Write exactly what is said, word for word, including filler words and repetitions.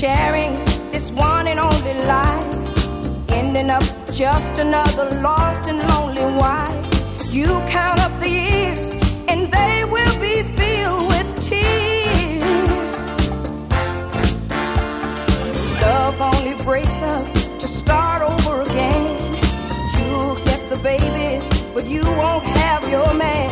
sharing this one and only life, ending up just another lost and lonely wife. You count up the years and they will be filled with tears. Love only breaks up to start over again. You'll get the babies, but you won't have your man.